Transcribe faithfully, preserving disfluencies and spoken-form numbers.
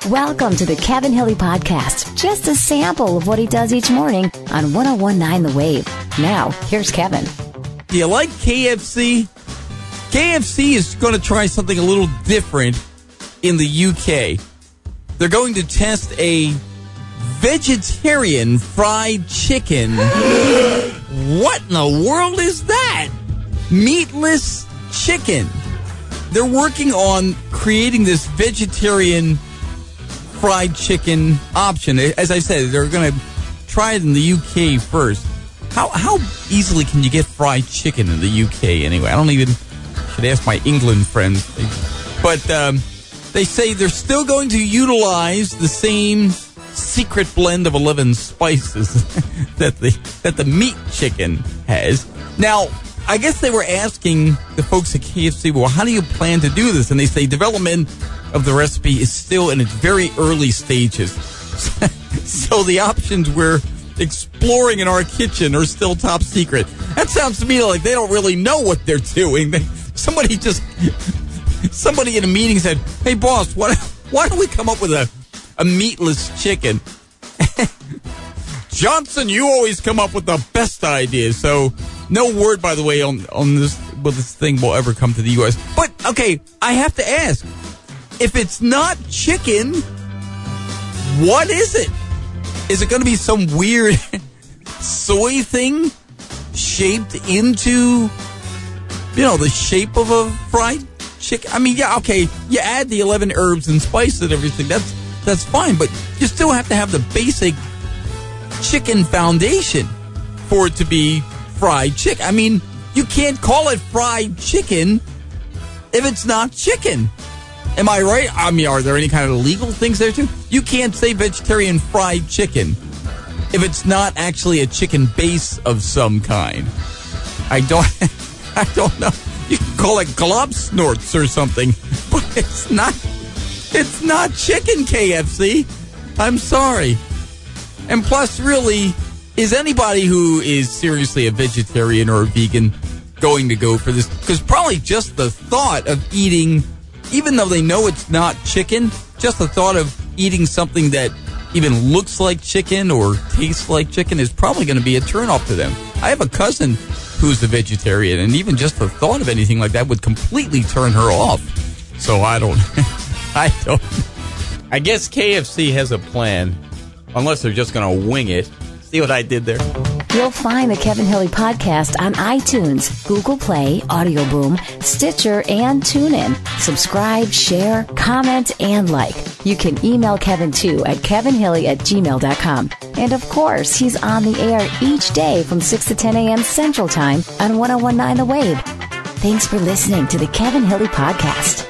Welcome to the Kevin Hilly Podcast. Just a sample of what he does each morning on one oh one point nine The Wave. Now, here's Kevin. Do you like K F C? K F C is going to try something a little different in the U K. They're going to test a vegetarian fried chicken. What in the world is that? Meatless chicken. They're working on creating this vegetarian fried chicken option. As I said, they're going to try it in the U K first. How how easily can you get fried chicken in the U K anyway? I don't even should ask my England friends. But um, they say they're still going to utilize the same secret blend of eleven spices that the that the meat chicken has. Now, I guess they were asking the folks at K F C, well, how do you plan to do this? And they say development of the recipe is still in its very early stages. So the options we're exploring in our kitchen are still top secret. That sounds to me like they don't really know what they're doing. They, somebody just, somebody in a meeting said, hey, boss, why, why don't we come up with a, a meatless chicken? Johnson, you always come up with the best ideas. So no word, by the way, on, on this, well, this thing will ever come to the U S. But, okay, I have to ask, if it's not chicken, what is it? Is it going to be some weird soy thing shaped into, you know, the shape of a fried chicken? I mean, yeah, okay, you add the eleven herbs and spices and everything. That's that's fine, but you still have to have the basic chicken foundation for it to be fried chicken. I mean, you can't call it fried chicken if it's not chicken. Am I right? I mean, are there any kind of legal things there too? You can't say vegetarian fried chicken if it's not actually a chicken base of some kind. I don't, I don't know. You can call it glob snorts or something, but it's not, it's not chicken, K F C. I'm sorry. And plus, really, is anybody who is seriously a vegetarian or a vegan going to go for this? Because probably just the thought of eating, even though they know it's not chicken, just the thought of eating something that even looks like chicken or tastes like chicken is probably going to be a turnoff to them. I have a cousin who's a vegetarian, and even just the thought of anything like that would completely turn her off. So I don't, I don't. I guess K F C has a plan, unless they're just going to wing it. See what I did there? You'll find the Kevin Hilly Podcast on iTunes, Google Play, Audio Boom, Stitcher, and TuneIn. Subscribe, share, comment, and like. You can email Kevin, too, at kevinhilly at gmail dot com. And, of course, he's on the air each day from six to ten a.m. Central Time on one oh one point nine The Wave. Thanks for listening to the Kevin Hilly Podcast.